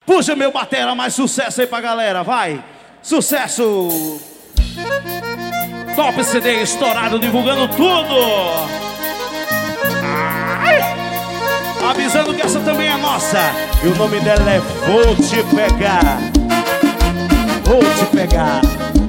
Puxa meu batera, mais sucesso aí pra galera, vai. Sucesso. Top CD estourado, divulgando tudo. Ai. Avisando que essa também é nossa. E o nome dela é Vou Te Pegar. Vou Te Pegar.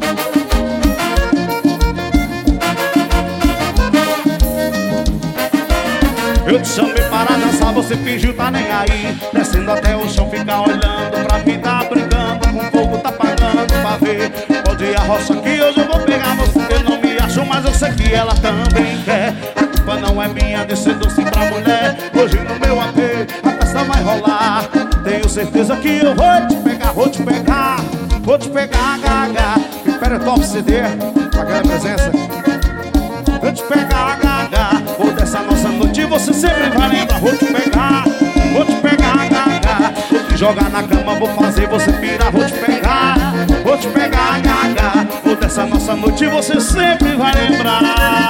Eu te chamei para dançar, você fingiu tá nem aí. Descendo até o chão, fica olhando pra mim, tá brincando. Com fogo tá pagando pra ver. Pode ir a roça que hoje eu vou pegar você. Eu não me acho, mas eu sei que ela também quer. A culpa não é minha de ser doce pra mulher. Hoje no meu AP a festa vai rolar. Tenho certeza que eu vou te pegar, vou te pegar. Vou te pegar, gaga. Império Top CD, com aquela presença. Vou te pegar, gaga. Vou dessa nossa noite você sempre vai lembrar. Vou te pegar, gaga. Vou te jogar na cama, vou fazer você pirar. Vou te pegar, gaga. Vou dessa nossa noite você sempre vai lembrar.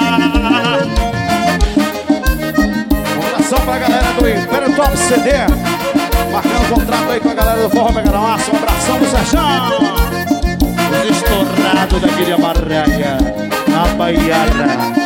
Um abração pra galera do Império Top CD, marcando contrato aí com a galera do Forró Mega da Massa. Um abração do Seixão, os estourados daqui de Amarraia, na Baiana.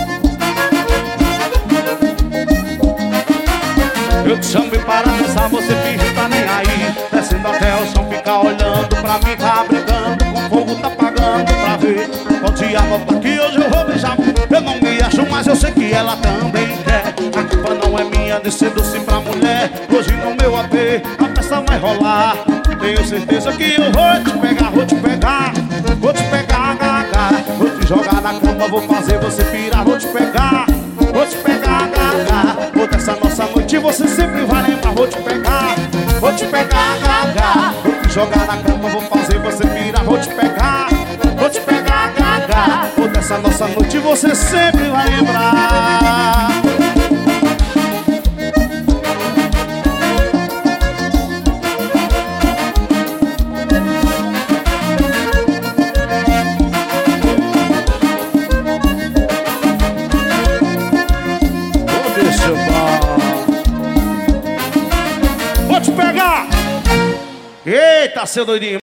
Eu te chamo para dançar, você finge tá nem aí. Descendo até o chão, fica olhando pra mim, tá brincando. Com fogo tá pagando pra ver. Pode anotar que hoje eu vou beijar. Eu não me acho, mas eu sei que ela também quer. A culpa não é minha de ser doce pra mulher. Hoje no meu AP a festa vai rolar. Tenho certeza que eu vou te pegar, vou te pegar. Vou te pegar, gaga. Vou te jogar na cama, vou fazer você pirar. Vou te pegar, gaga. Vou dessa nossa noite você sempre vai lembrar. Vou te pegar, gaga. Vou te jogar na cama, vou fazer você pirar. Vou te pegar, gaga. Vou dessa nossa noite você sempre vai lembrar. Vou te pegar. Eita, seu doidinho.